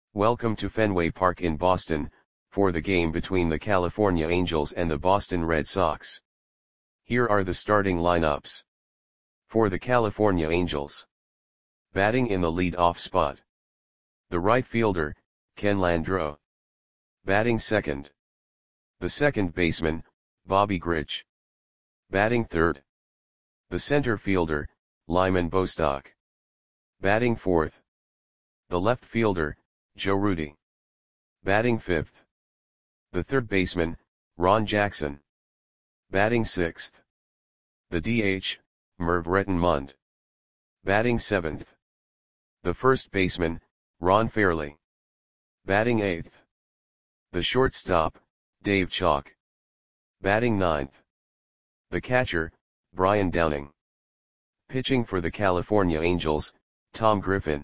Welcome to Fenway Park in Boston, for the game between the California Angels and the Boston Red Sox. Here are the starting lineups. For the California Angels. Batting in the lead-off spot. The right fielder, Ken Landreaux. Batting second. The second baseman, Bobby Grich. Batting third. The center fielder, Lyman Bostock. Batting fourth. The left fielder, Joe Rudi. Batting fifth. The third baseman, Ron Jackson. Batting sixth. The DH, Merv Rettenmund. Batting seventh. The first baseman, Ron Fairly. Batting eighth. The shortstop, Dave Chock. Batting ninth. The catcher, Brian Downing. Pitching for the California Angels, Tom Griffin.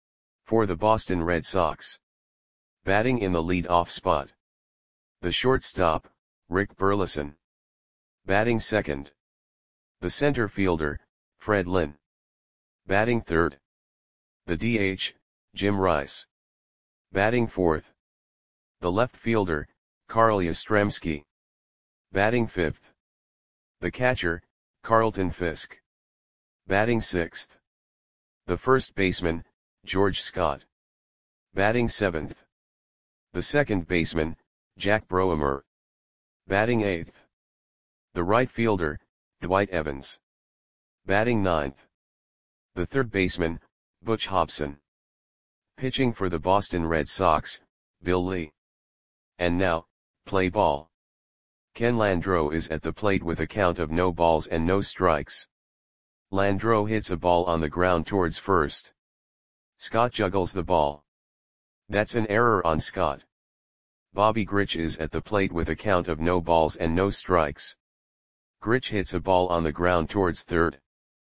For the Boston Red Sox. Batting in the lead-off spot. The shortstop, Rick Burleson. Batting second. The center fielder, Fred Lynn. Batting third. The DH, Jim Rice. Batting fourth. The left fielder, Carl Yastrzemski. Batting fifth. The catcher, Carlton Fisk. Batting sixth. The first baseman, George Scott. Batting seventh. The second baseman, Jack Broemer. Batting eighth. The right fielder, Dwight Evans. Batting ninth. The third baseman, Butch Hobson. Pitching for the Boston Red Sox, Bill Lee. And now, play ball. Ken Landreaux is at the plate with a count of no balls and no strikes. Landreaux hits a ball on the ground towards first. Scott juggles the ball. That's an error on Scott. Bobby Grich is at the plate with a count of no balls and no strikes. Grich hits a ball on the ground towards third.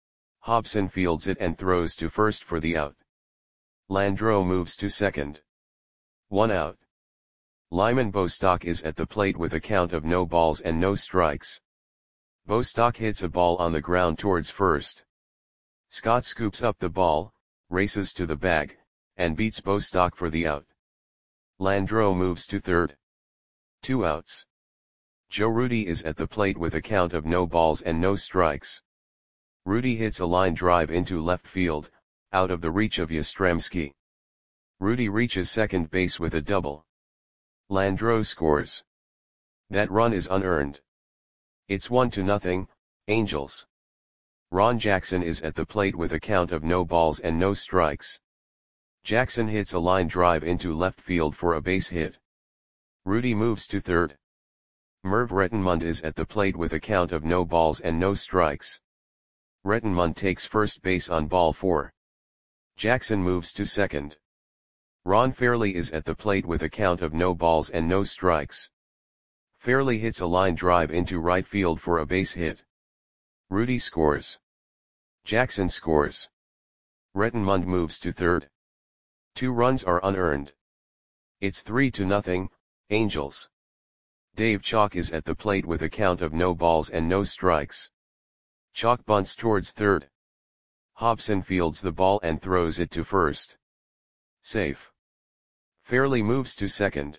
Hobson fields it and throws to first for the out. Landreaux moves to second. 1 out. Lyman Bostock is at the plate with a count of no balls and no strikes. Bostock hits a ball on the ground towards first. Scott scoops up the ball, races to the bag, and beats Bostock for the out. Landreaux moves to third. 2 outs. Joe Rudi is at the plate with a count of no balls and no strikes. Rudi hits a line drive into left field, out of the reach of Yastrzemski. Rudi reaches second base with a double. Landreaux scores. That run is unearned. It's 1-0, Angels. Ron Jackson is at the plate with a count of no balls and no strikes. Jackson hits a line drive into left field for a base hit. Rudi moves to third. Merv Rettenmund is at the plate with a count of no balls and no strikes. Rettenmund takes first base on ball 4. Jackson moves to second. Ron Fairly is at the plate with a count of no balls and no strikes. Fairly hits a line drive into right field for a base hit. Rudi scores. Jackson scores. Rettenmund moves to third. 2 runs are unearned. It's 3-0, Angels. Dave Chock is at the plate with a count of no balls and no strikes. Chock bunts towards third. Hobson fields the ball and throws it to first. Safe. Fairly moves to second.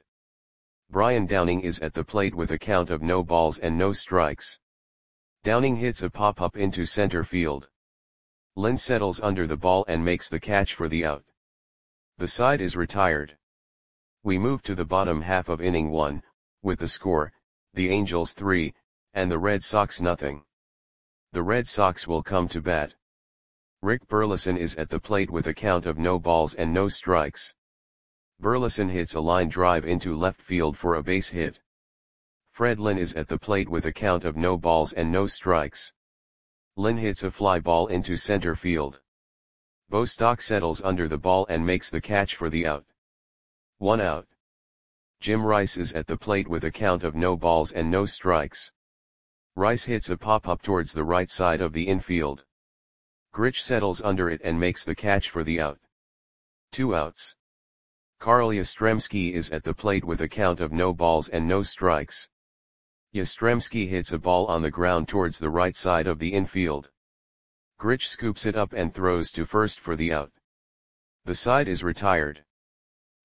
Brian Downing is at the plate with a count of no balls and no strikes. Downing hits a pop-up into center field. Lynn settles under the ball and makes the catch for the out. The side is retired. We move to the bottom half of inning 1, with the score, the Angels 3, and the Red Sox nothing. The Red Sox will come to bat. Rick Burleson is at the plate with a count of no balls and no strikes. Burleson hits a line drive into left field for a base hit. Fred Lynn is at the plate with a count of no balls and no strikes. Lynn hits a fly ball into center field. Bostock settles under the ball and makes the catch for the out. 1 out. Jim Rice is at the plate with a count of no balls and no strikes. Rice hits a pop-up towards the right side of the infield. Grich settles under it and makes the catch for the out. 2 outs. Carl Yastrzemski is at the plate with a count of no balls and no strikes. Yastrzemski hits a ball on the ground towards the right side of the infield. Grich scoops it up and throws to first for the out. The side is retired.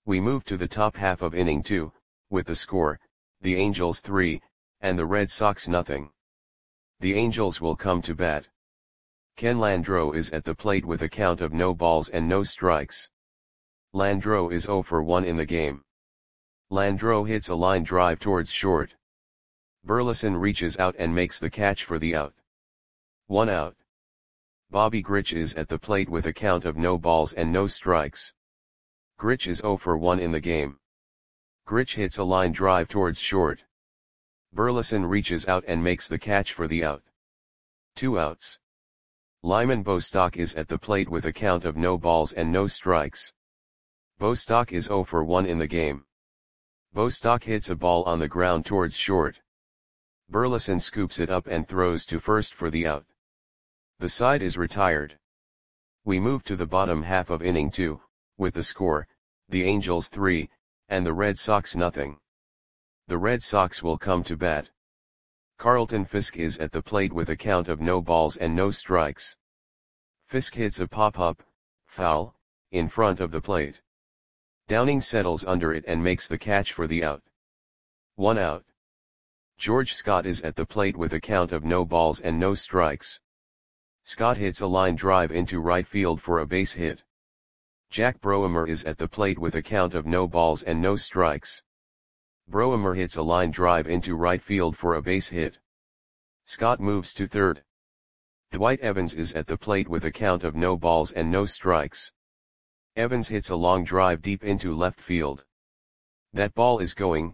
We move to the top half of inning 2, with the score, the Angels 3, and the Red Sox nothing. The Angels will come to bat. Ken Landreau is at the plate with a count of no balls and no strikes. Landreau is 0 for 1 in the game. Landreau hits a line drive towards short. Burleson reaches out and makes the catch for the out. 1 out. Bobby Grich is at the plate with a count of no balls and no strikes. Grich is 0 for 1 in the game. Grich hits a line drive towards short. Burleson reaches out and makes the catch for the out. 2 outs. Lyman Bostock is at the plate with a count of no balls and no strikes. Bostock is 0 for 1 in the game. Bostock hits a ball on the ground towards short. Burleson scoops it up and throws to first for the out. The side is retired. We move to the bottom half of inning 2, with the score, the Angels 3, and the Red Sox nothing. The Red Sox will come to bat. Carlton Fisk is at the plate with a count of no balls and no strikes. Fisk hits a pop-up, foul, in front of the plate. Downing settles under it and makes the catch for the out. 1 out. George Scott is at the plate with a count of no balls and no strikes. Scott hits a line drive into right field for a base hit. Jack Broemer is at the plate with a count of no balls and no strikes. Broemer hits a line drive into right field for a base hit. Scott moves to third. Dwight Evans is at the plate with a count of no balls and no strikes. Evans hits a long drive deep into left field. That ball is gone.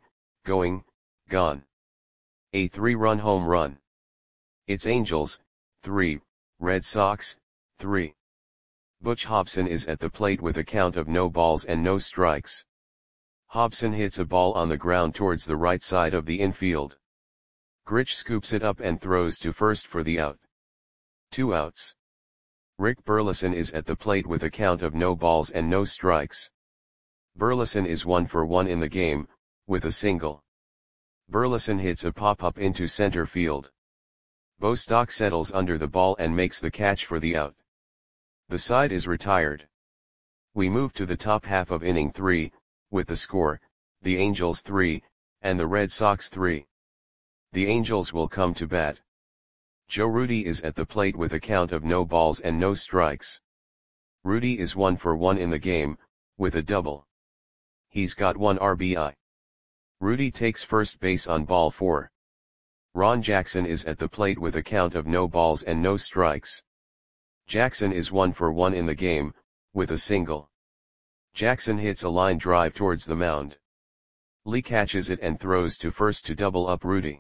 A 3-run home run. It's Angels, 3, Red Sox, 3. Butch Hobson is at the plate with a count of no balls and no strikes. Hobson hits a ball on the ground towards the right side of the infield. Grich scoops it up and throws to first for the out. 2 outs. Rick Burleson is at the plate with a count of no balls and no strikes. Burleson is 1 for 1 in the game, with a single. Burleson hits a pop-up into center field. Bostock settles under the ball and makes the catch for the out. The side is retired. We move to the top half of inning 3, with the score, the Angels 3, and the Red Sox 3. The Angels will come to bat. Joe Rudi is at the plate with a count of no balls and no strikes. Rudi is 1 for 1 in the game, with a double. He's got 1 RBI. Rudi takes first base on ball 4. Ron Jackson is at the plate with a count of no balls and no strikes. Jackson is 1 for 1 in the game, with a single. Jackson hits a line drive towards the mound. Lee catches it and throws to first to double up Rudi.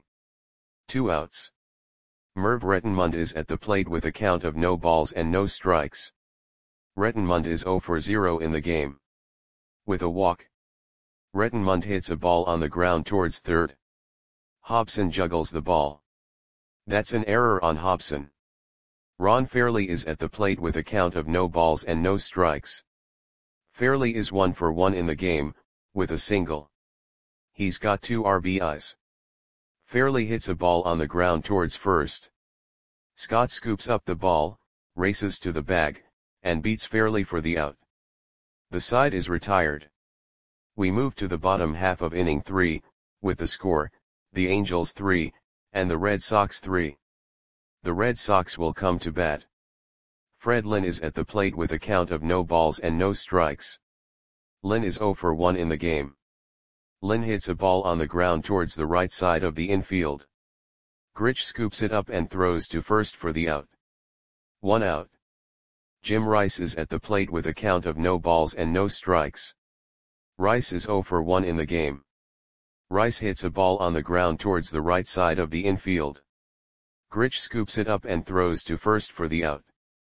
2 outs. Merv Rettenmund is at the plate with a count of no balls and no strikes. Rettenmund is 0 for 0 in the game. With a walk. Rettenmund hits a ball on the ground towards third. Hobson juggles the ball. That's an error on Hobson. Ron Fairley is at the plate with a count of no balls and no strikes. Fairley is 1 for 1 in the game, with a single. He's got 2 RBIs. Fairley hits a ball on the ground towards first. Scott scoops up the ball, races to the bag, and beats Fairley for the out. The side is retired. We move to the bottom half of inning 3, with the score, the Angels 3, and the Red Sox 3. The Red Sox will come to bat. Fred Lynn is at the plate with a count of no balls and no strikes. Lynn is 0 for 1 in the game. Lynn hits a ball on the ground towards the right side of the infield. Grich scoops it up and throws to first for the out. 1 out. Jim Rice is at the plate with a count of no balls and no strikes. Rice is 0 for 1 in the game. Rice hits a ball on the ground towards the right side of the infield. Grich scoops it up and throws to first for the out.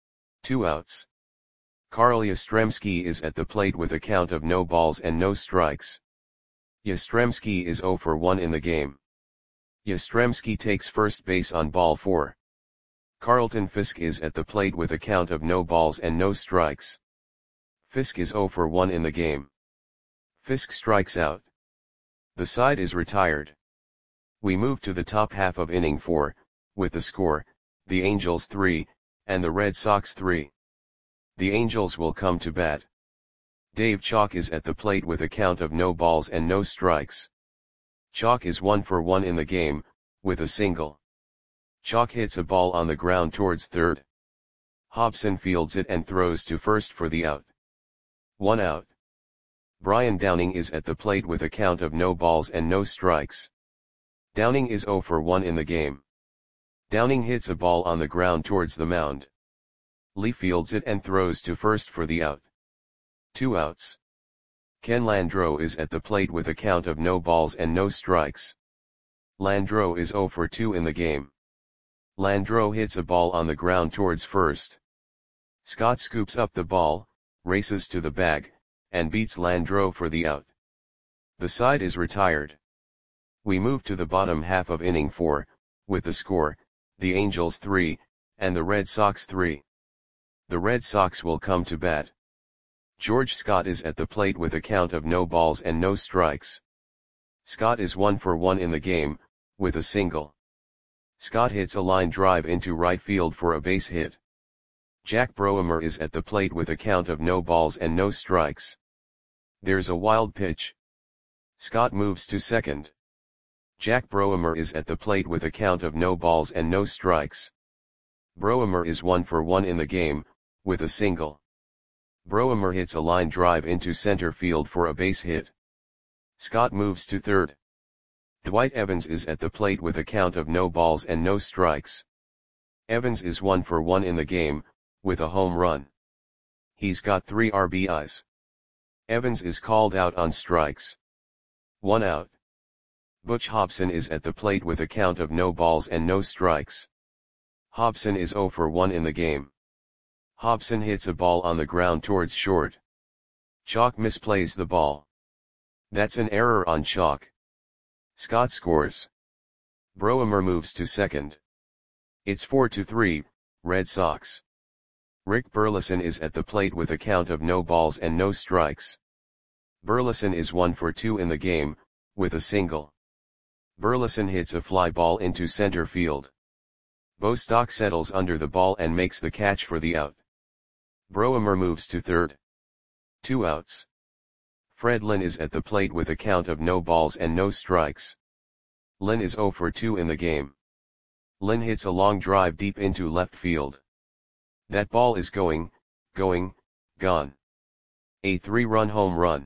2 outs. Carl Yastrzemski is at the plate with a count of no balls and no strikes. Yastrzemski is 0 for 1 in the game. Yastrzemski takes first base on ball 4. Carlton Fisk is at the plate with a count of no balls and no strikes. Fisk is 0 for 1 in the game. Fisk strikes out. The side is retired. We move to the top half of inning 4, with the score, the Angels 3, and the Red Sox 3. The Angels will come to bat. Dave Chalk is at the plate with a count of no balls and no strikes. Chalk is 1 for 1 in the game, with a single. Chalk hits a ball on the ground towards third. Hobson fields it and throws to first for the out. 1 out. Brian Downing is at the plate with a count of no balls and no strikes. Downing is 0 for 1 in the game. Downing hits a ball on the ground towards the mound. Lee fields it and throws to first for the out. 2 outs. Ken Landreau is at the plate with a count of no balls and no strikes. Landreau is 0 for 2 in the game. Landreau hits a ball on the ground towards first. Scott scoops up the ball, races to the bag, and beats Landreau for the out. The side is retired. We move to the bottom half of inning 4, with the score, the Angels 3, and the Red Sox 3. The Red Sox will come to bat. George Scott is at the plate with a count of no balls and no strikes. Scott is 1 for 1 in the game, with a single. Scott hits a line drive into right field for a base hit. Jack Broemer is at the plate with a count of no balls and no strikes. There's a wild pitch. Scott moves to second. Jack Broemer is at the plate with a count of no balls and no strikes. Broemer is 1 for 1 in the game, with a single. Broemer hits a line drive into center field for a base hit. Scott moves to third. Dwight Evans is at the plate with a count of no balls and no strikes. Evans is 1 for 1 in the game, with a home run. He's got 3 RBIs. Evans is called out on strikes. 1 out. Butch Hobson is at the plate with a count of no balls and no strikes. Hobson is 0 for 1 in the game. Hobson hits a ball on the ground towards short. Chalk misplays the ball. That's an error on Chalk. Scott scores. Broemer moves to second. It's 4-3, Red Sox. Rick Burleson is at the plate with a count of no balls and no strikes. Burleson is 1 for 2 in the game, with a single. Burleson hits a fly ball into center field. Bostock settles under the ball and makes the catch for the out. Broemer moves to third. 2 outs. Fred Lynn is at the plate with a count of no balls and no strikes. Lynn is 0 for 2 in the game. Lynn hits a long drive deep into left field. That ball is gone. A 3-run home run.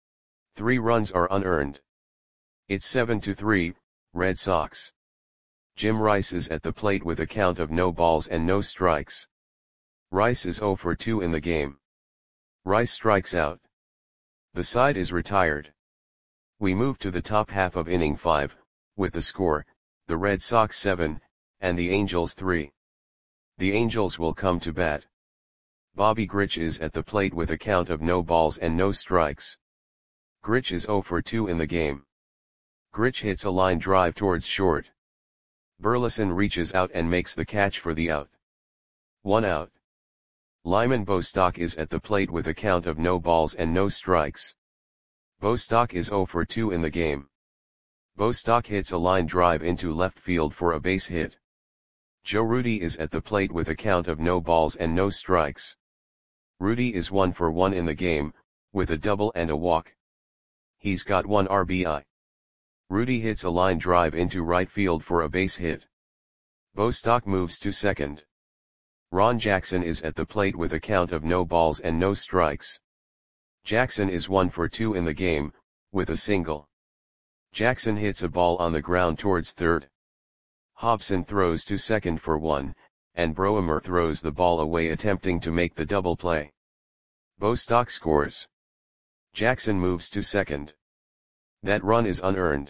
3 runs are unearned. It's 7-3, Red Sox. Jim Rice is at the plate with a count of no balls and no strikes. Rice is 0 for 2 in the game. Rice strikes out. The side is retired. We move to the top half of inning 5, with the score, the Red Sox 7, and the Angels 3. The Angels will come to bat. Bobby Grich is at the plate with a count of no balls and no strikes. Grich is 0 for 2 in the game. Grich hits a line drive towards short. Burleson reaches out and makes the catch for the out. 1 out. Lyman Bostock is at the plate with a count of no balls and no strikes. Bostock is 0 for 2 in the game. Bostock hits a line drive into left field for a base hit. Joe Rudi is at the plate with a count of no balls and no strikes. Rudi is 1 for 1 in the game, with a double and a walk. He's got 1 RBI. Rudi hits a line drive into right field for a base hit. Bostock moves to second. Ron Jackson is at the plate with a count of no balls and no strikes. Jackson is 1 for 2 in the game, with a single. Jackson hits a ball on the ground towards third. Hobson throws to second for 1, and Broemer throws the ball away attempting to make the double play. Bostock scores. Jackson moves to second. That run is unearned.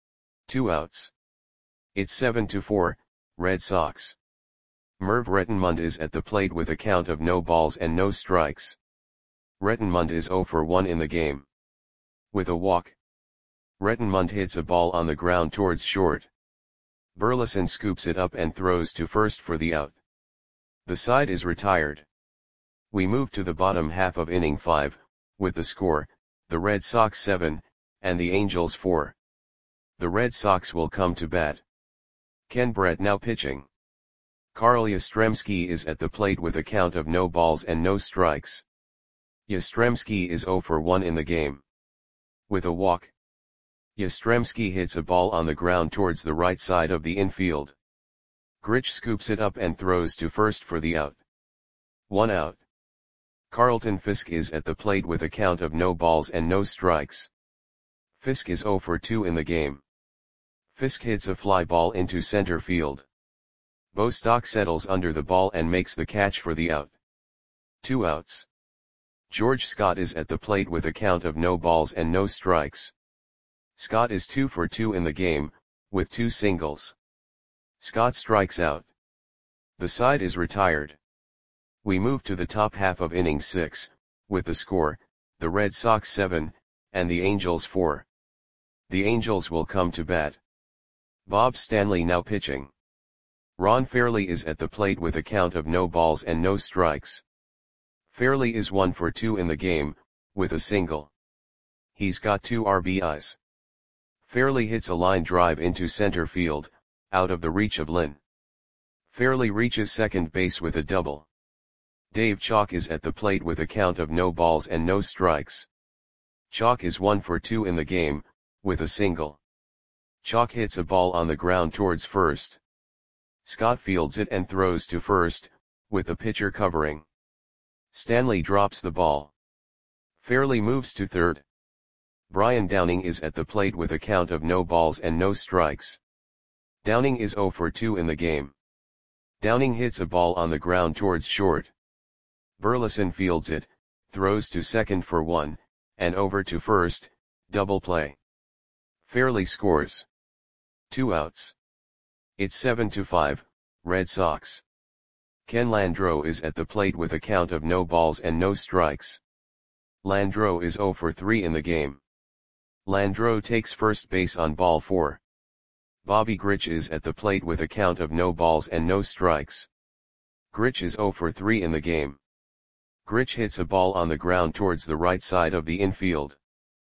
2 outs. It's 7-4, Red Sox. Merv Rettenmund is at the plate with a count of no balls and no strikes. Rettenmund is 0 for 1 in the game. With a walk. Rettenmund hits a ball on the ground towards short. Burleson scoops it up and throws to first for the out. The side is retired. We move to the bottom half of inning 5, with the score, the Red Sox 7, and the Angels 4. The Red Sox will come to bat. Ken Brett now pitching. Carl Yastrzemski is at the plate with a count of no balls and no strikes. Yastrzemski is 0 for 1 in the game. With a walk, Yastrzemski hits a ball on the ground towards the right side of the infield. Grich scoops it up and throws to first for the out. 1 out. Carlton Fisk is at the plate with a count of no balls and no strikes. Fisk is 0 for 2 in the game. Fisk hits a fly ball into center field. Bostock settles under the ball and makes the catch for the out. 2 outs. George Scott is at the plate with a count of no balls and no strikes. Scott is 2 for 2 in the game, with 2 singles. Scott strikes out. The side is retired. We move to the top half of inning 6, with the score, the Red Sox 7, and the Angels 4. The Angels will come to bat. Bob Stanley now pitching. Ron Fairly is at the plate with a count of no balls and no strikes. Fairly is 1 for 2 in the game, with a single. He's got 2 RBIs. Fairly hits a line drive into center field, out of the reach of Lynn. Fairly reaches second base with a double. Dave Chalk is at the plate with a count of no balls and no strikes. Chalk is 1 for 2 in the game, with a single. Chalk hits a ball on the ground towards first. Scott fields it and throws to first, with the pitcher covering. Stanley drops the ball. Fairly moves to third. Brian Downing is at the plate with a count of no balls and no strikes. Downing is 0 for 2 in the game. Downing hits a ball on the ground towards short. Burleson fields it, throws to second for 1, and over to first, double play. Fairly scores. 2 outs. It's 7-5, Red Sox. Ken Landreau is at the plate with a count of no balls and no strikes. Landreau is 0 for 3 in the game. Landreau takes first base on ball 4. Bobby Grich is at the plate with a count of no balls and no strikes. Grich is 0 for 3 in the game. Grich hits a ball on the ground towards the right side of the infield.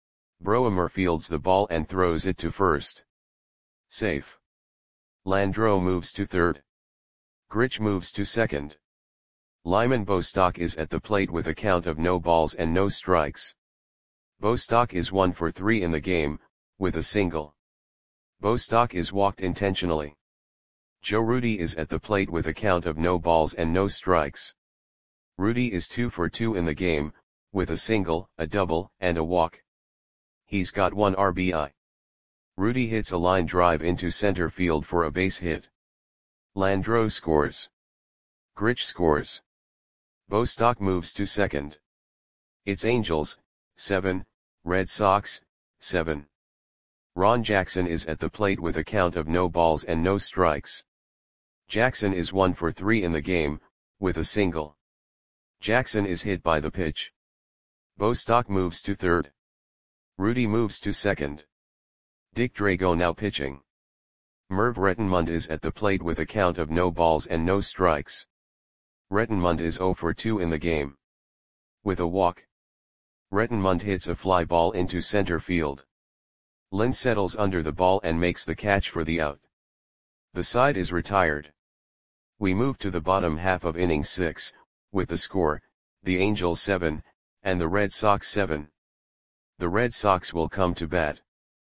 Broemer fields the ball and throws it to first. Safe. Landreau moves to third. Grich moves to second. Lyman Bostock is at the plate with a count of no balls and no strikes. Bostock is 1 for 3 in the game, with a single. Bostock is walked intentionally. Joe Rudi is at the plate with a count of no balls and no strikes. Rudi is 2 for 2 in the game, with a single, a double, and a walk. He's got 1 RBI. Rudi hits a line drive into center field for a base hit. Landreau scores. Grich scores. Bostock moves to second. It's Angels, 7, Red Sox, 7. Ron Jackson is at the plate with a count of no balls and no strikes. Jackson is 1 for 3 in the game, with a single. Jackson is hit by the pitch. Bostock moves to third. Rudi moves to second. Dick Drago now pitching. Merv Rettenmund is at the plate with a count of no balls and no strikes. Rettenmund is 0 for 2 in the game. With a walk. Rettenmund hits a fly ball into center field. Lynn settles under the ball and makes the catch for the out. The side is retired. We move to the bottom half of inning 6, with the score, the Angels 7, and the Red Sox 7. The Red Sox will come to bat.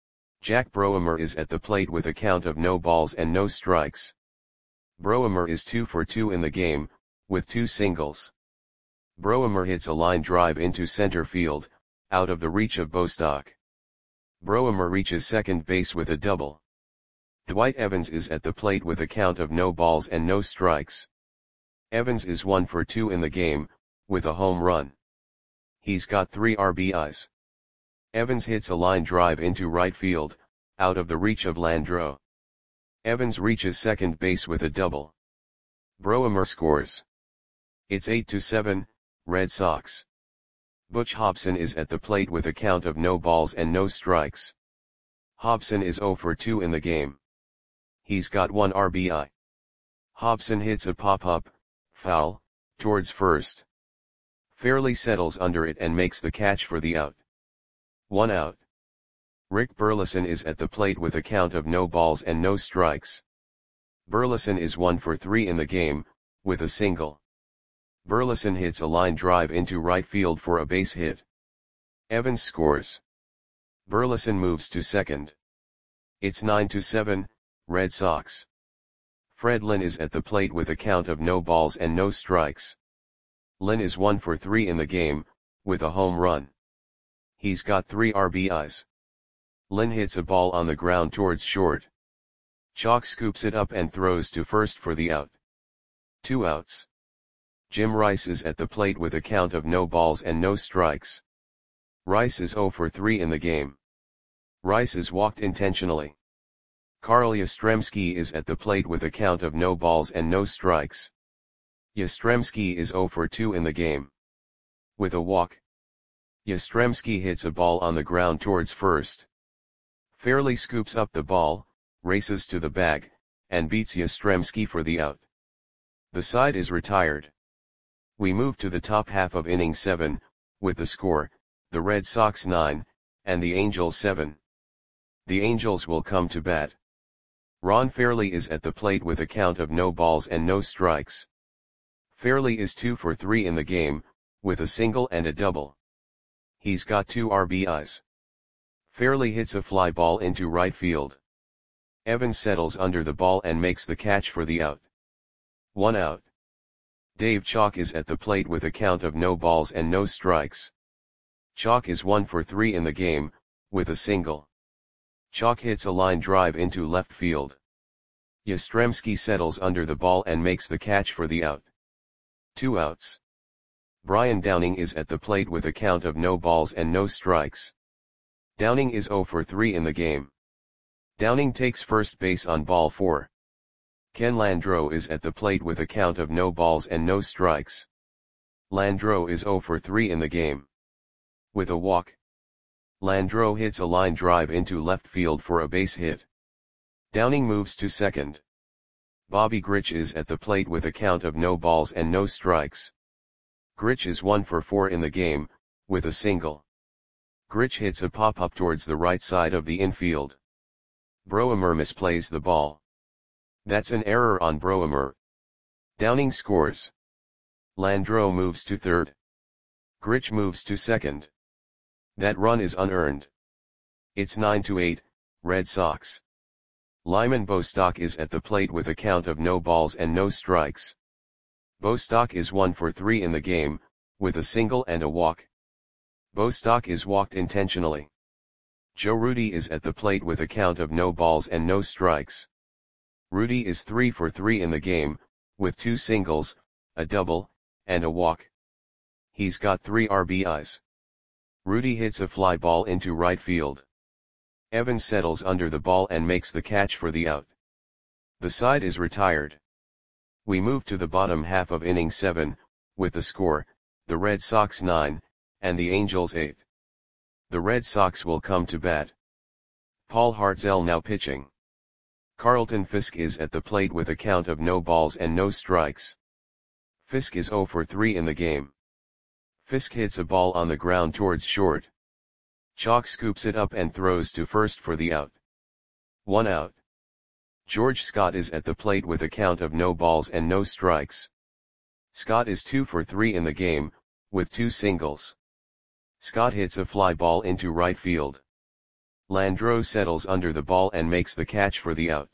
Jack Broemer is at the plate with a count of no balls and no strikes. Broemer is 2 for 2 in the game, with 2 singles. Broemer hits a line drive into center field, out of the reach of Bostock. Broemer reaches second base with a double. Dwight Evans is at the plate with a count of no balls and no strikes. Evans is 1 for 2 in the game, with a home run. He's got 3 RBIs. Evans hits a line drive into right field, out of the reach of Landreau. Evans reaches second base with a double. Broemer scores. It's 8-7, Red Sox. Butch Hobson is at the plate with a count of no balls and no strikes. Hobson is 0 for 2 in the game. He's got 1 RBI. Hobson hits a pop-up, foul, towards first. Fairly settles under it and makes the catch for the out. 1 out. Rick Burleson is at the plate with a count of no balls and no strikes. Burleson is 1 for 3 in the game, with a single. Burleson hits a line drive into right field for a base hit. Evans scores. Burleson moves to second. It's 9-7, Red Sox. Fred Lynn is at the plate with a count of no balls and no strikes. Lynn is 1 for 3 in the game, with a home run. He's got 3 RBIs. Lynn hits a ball on the ground towards short. Chalk scoops it up and throws to first for the out. 2 outs. Jim Rice is at the plate with a count of no balls and no strikes. Rice is 0 for 3 in the game. Rice is walked intentionally. Carl Yastrzemski is at the plate with a count of no balls and no strikes. Yastrzemski is 0 for 2 in the game. With a walk. Yastrzemski hits a ball on the ground towards first. Fairley scoops up the ball, races to the bag, and beats Yastrzemski for the out. The side is retired. We move to the top half of inning 7, with the score, the Red Sox 9, and the Angels 7. The Angels will come to bat. Ron Fairley is at the plate with a count of no balls and no strikes. Fairley is 2 for 3 in the game, with a single and a double. He's got 2 RBIs. Fairley hits a fly ball into right field. Evans settles under the ball and makes the catch for the out. 1 out. Dave Chalk is at the plate with a count of no balls and no strikes. Chalk is 1 for 3 in the game, with a single. Chalk hits a line drive into left field. Yastrzemski settles under the ball and makes the catch for the out. 2 outs. Brian Downing is at the plate with a count of no balls and no strikes. Downing is 0 for 3 in the game. Downing takes first base on ball 4. Ken Landreau is at the plate with a count of no balls and no strikes. Landreau is 0 for 3 in the game. With a walk. Landreau hits a line drive into left field for a base hit. Downing moves to second. Bobby Grich is at the plate with a count of no balls and no strikes. Grich is 1 for 4 in the game, with a single. Grich hits a pop-up towards the right side of the infield. Broemer misplays the ball. That's an error on Broemer. Downing scores. Landreau moves to third. Grich moves to second. That run is unearned. It's 9-8, Red Sox. Lyman Bostock is at the plate with a count of no balls and no strikes. Bostock is 1 for 3 in the game, with a single and a walk. Bostock is walked intentionally. Joe Rudi is at the plate with a count of no balls and no strikes. Rudi is 3 for 3 in the game, with 2 singles, a double, and a walk. He's got 3 RBIs. Rudi hits a fly ball into right field. Evans settles under the ball and makes the catch for the out. The side is retired. We move to the bottom half of inning 7, with the score, the Red Sox 9, and the Angels 8. The Red Sox will come to bat. Paul Hartzell now pitching. Carlton Fisk is at the plate with a count of no balls and no strikes. Fisk is 0 for 3 in the game. Fisk hits a ball on the ground towards short. Chalk scoops it up and throws to first for the out. 1 out. George Scott is at the plate with a count of no balls and no strikes. Scott is 2 for 3 in the game, with 2 singles. Scott hits a fly ball into right field. Landreau settles under the ball and makes the catch for the out.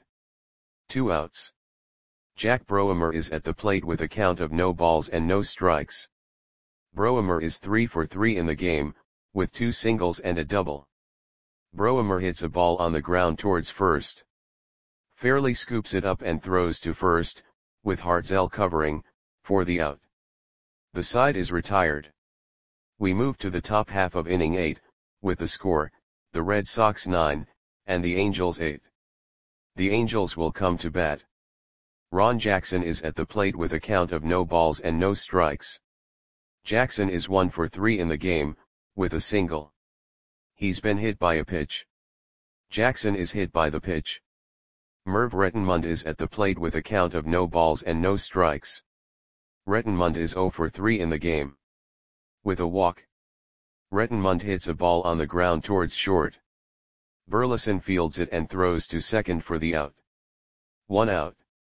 2 outs. Jack Broemer is at the plate with a count of no balls and no strikes. Broemer is 3 for 3 in the game, with 2 singles and a double. Broemer hits a ball on the ground towards first. Fairley scoops it up and throws to first, with Hartzell covering, for the out. The side is retired. We move to the top half of inning 8, with the score, the Red Sox 9, and the Angels 8. The Angels will come to bat. Ron Jackson is at the plate with a count of no balls and no strikes. Jackson is 1 for 3 in the game, with a single. He's been hit by a pitch. Jackson is hit by the pitch. Merv Rettenmund is at the plate with a count of no balls and no strikes. Rettenmund is 0 for 3 in the game. With a walk. Rettenmund hits a ball on the ground towards short. Burleson fields it and throws to second for the out. 1 out.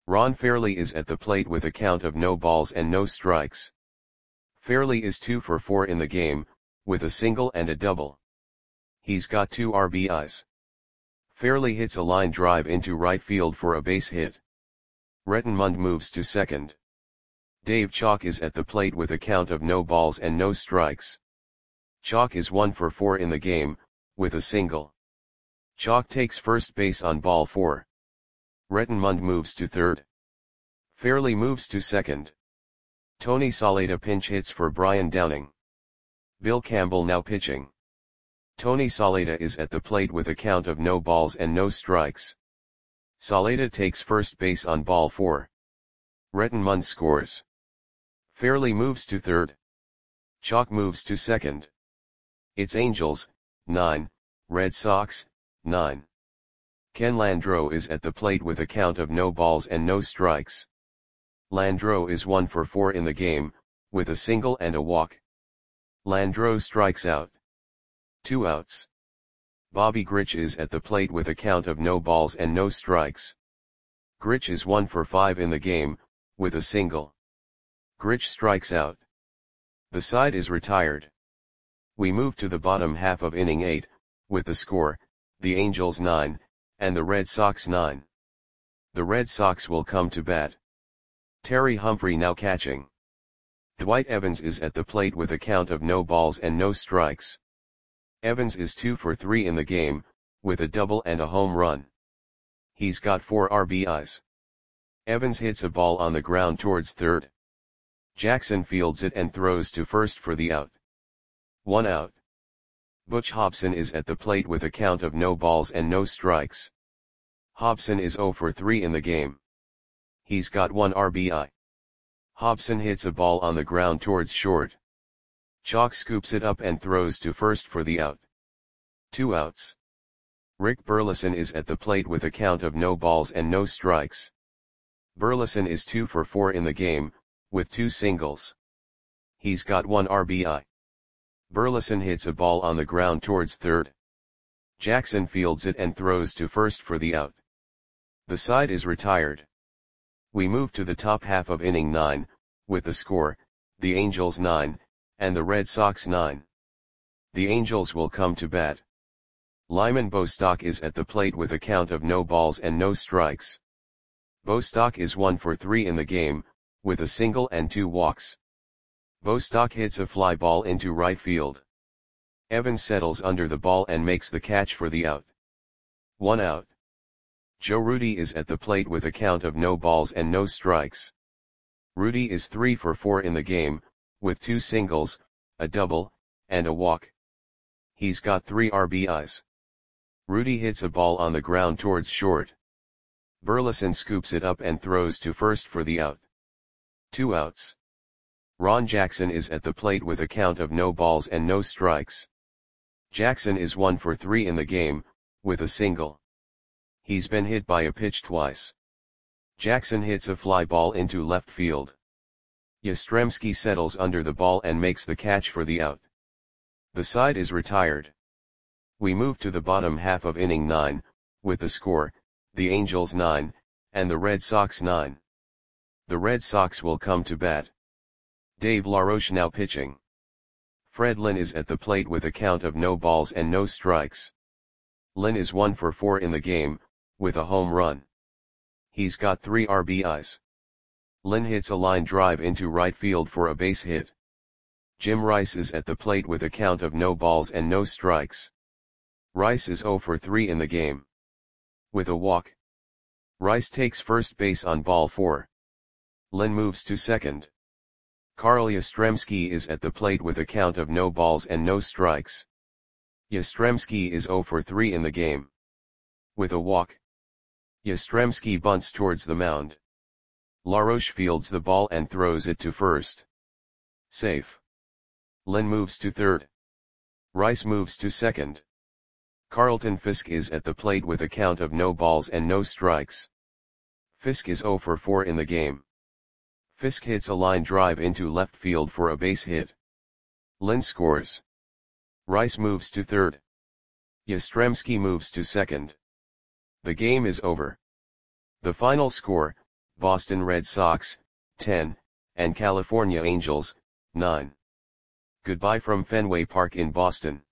Ron Fairley is at the plate with a count of no balls and no strikes. Fairley is 2 for 4 in the game, with a single and a double. He's got 2 RBIs. Fairley hits a line drive into right field for a base hit. Rettenmund moves to second. Dave Chalk is at the plate with a count of no balls and no strikes. Chalk is 1 for 4 in the game, with a single. Chalk takes first base on ball 4. Rettenmund moves to third. Fairley moves to second. Tony Saleta pinch hits for Brian Downing. Bill Campbell now pitching. Tony Saleta is at the plate with a count of no balls and no strikes. Saleta takes first base on ball 4. Rettenmund scores. Fairley moves to third. Chalk moves to second. It's Angels, 9, Red Sox, 9. Ken Landreau is at the plate with a count of no balls and no strikes. Landreau is 1 for 4 in the game, with a single and a walk. Landreau strikes out. 2 outs. Bobby Grich is at the plate with a count of no balls and no strikes. Grich is 1 for 5 in the game, with a single. Grich strikes out. The side is retired. We move to the bottom half of inning 8, with the score, the Angels 9, and the Red Sox 9. The Red Sox will come to bat. Terry Humphrey now catching. Dwight Evans is at the plate with a count of no balls and no strikes. Evans is 2 for 3 in the game, with a double and a home run. He's got 4 RBIs. Evans hits a ball on the ground towards third. Jackson fields it and throws to first for the out. 1 out. Butch Hobson is at the plate with a count of no balls and no strikes. Hobson is 0 for 3 in the game. He's got 1 RBI. Hobson hits a ball on the ground towards short. Chalk scoops it up and throws to first for the out. 2 outs. Rick Burleson is at the plate with a count of no balls and no strikes. Burleson is 2 for 4 in the game, with 2 singles. He's got 1 RBI. Burleson hits a ball on the ground towards third. Jackson fields it and throws to first for the out. The side is retired. We move to the top half of inning 9, with the score, the Angels 9, and the Red Sox 9. The Angels will come to bat. Lyman Bostock is at the plate with a count of no balls and no strikes. Bostock is 1 for 3 in the game, with a single and 2 walks. Bostock hits a fly ball into right field. Evans settles under the ball and makes the catch for the out. 1 out. Joe Rudi is at the plate with a count of no balls and no strikes. Rudi is 3 for 4 in the game, with 2 singles, a double, and a walk. He's got 3 RBIs. Rudi hits a ball on the ground towards short. Burleson scoops it up and throws to first for the out. 2 outs. Ron Jackson is at the plate with a count of no balls and no strikes. Jackson is 1 for 3 in the game, with a single. He's been hit by a pitch twice. Jackson hits a fly ball into left field. Yastrzemski settles under the ball and makes the catch for the out. The side is retired. We move to the bottom half of inning 9, with the score, the Angels 9, and the Red Sox 9. The Red Sox will come to bat. Dave LaRoche now pitching. Fred Lynn is at the plate with a count of no balls and no strikes. Lynn is 1 for 4 in the game, with a home run. He's got 3 RBIs. Lynn hits a line drive into right field for a base hit. Jim Rice is at the plate with a count of no balls and no strikes. Rice is 0 for 3 in the game. With a walk. Rice takes first base on ball 4. Lynn moves to second. Carl Yastrzemski is at the plate with a count of no balls and no strikes. Yastrzemski is 0 for 3 in the game. With a walk. Yastrzemski bunts towards the mound. LaRoche fields the ball and throws it to first. Safe. Lynn moves to third. Rice moves to second. Carlton Fisk is at the plate with a count of no balls and no strikes. Fisk is 0 for 4 in the game. Fisk hits a line drive into left field for a base hit. Lynn scores. Rice moves to third. Yastrzemski moves to second. The game is over. The final score, Boston Red Sox, 10, and California Angels, 9. Goodbye from Fenway Park in Boston.